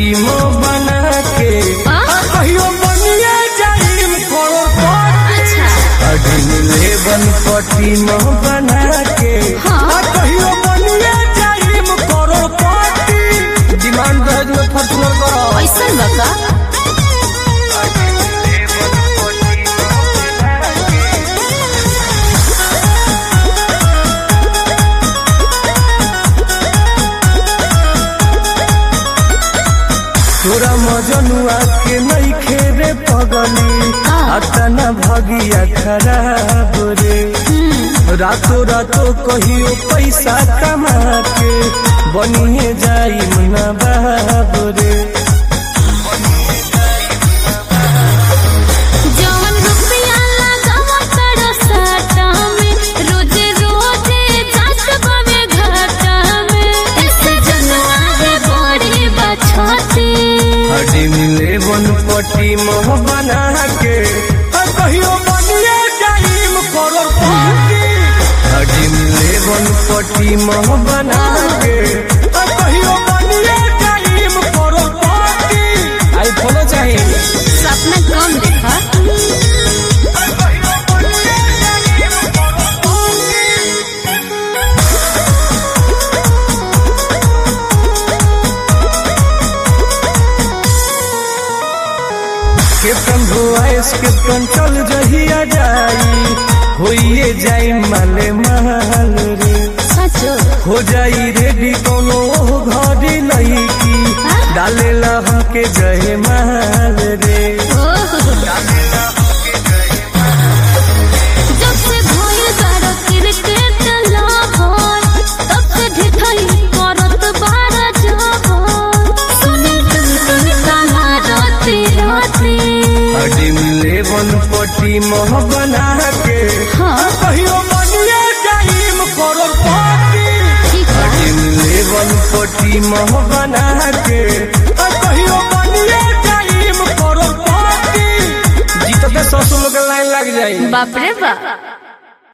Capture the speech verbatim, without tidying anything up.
जाइम बना के कहियो बनिए जाइम करोड़पति अडिन लेवन पटी में बना के कहियो बनिए जाइम करोड़पति डिमांड दहेज में फॉर्चूनर करो ऐसा बका तोरा मजनुआ के नहीं खेरे पगली अतना भगिया खराब रे रातों रातों कहियो पैसा कमा के बनिए जाइम ना बाबू रे लेवन पटी मोह बना के कहियो बनिए जाइम करोड़पति अडिन लेवन पटी मोह बना के कहियो बनिए जाइम करोड़पति आई फॉलो चाहिए सपना कम देखा कैप्टन भुआइस कैप्टन चल जहिया जाई होइए जाई माले महल रे सचो हो जाई रेडी कोनो घड़ी नहीं की डालेला हमके जय महल रे जब से भइल बारो क्रिकेट लवर तब से ढिठई करत बार जबर सुने तुम कमारती राती अडिन लेवन पटी मोह बना के कहियो बनिए जाइम करोड़पति अडिन लेवन पटी मोह बना के कहियो बनिए जाइम करोड़पति जीतते ससुर लोग लाइन लग जाई बाप रे बाप।